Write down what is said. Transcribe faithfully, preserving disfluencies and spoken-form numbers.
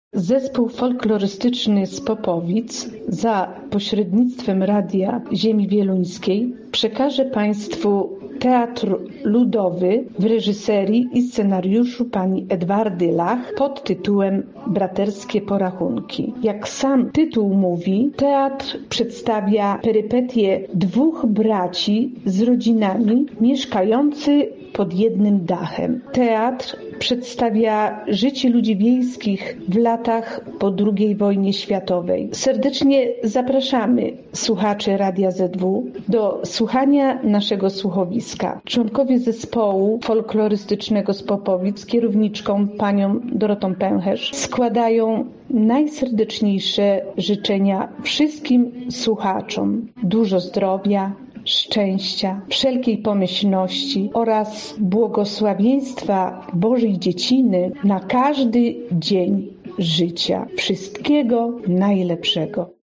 Zespół folklorystyczny z Popowic za pośrednictwem Radia Ziemi Wieluńskiej przekaże Państwu teatr ludowy w reżyserii i scenariuszu pani Edwardy Lach pod tytułem Braterskie porachunki. Jak sam tytuł mówi, teatr przedstawia perypetie dwóch braci z rodzinami mieszkający pod jednym dachem. Teatr przedstawia życie ludzi wiejskich w latach po drugiej wojnie światowej. Serdecznie zapraszamy słuchaczy Radia Z W do słuchania naszego słuchowiska. Członkowie zespołu folklorystycznego z Popowic, kierowniczką panią Dorotą Pęcherz, składają najserdeczniejsze życzenia wszystkim słuchaczom. Dużo zdrowia, szczęścia, wszelkiej pomyślności oraz błogosławieństwa Bożej Dzieciny na każdy dzień życia. Wszystkiego najlepszego.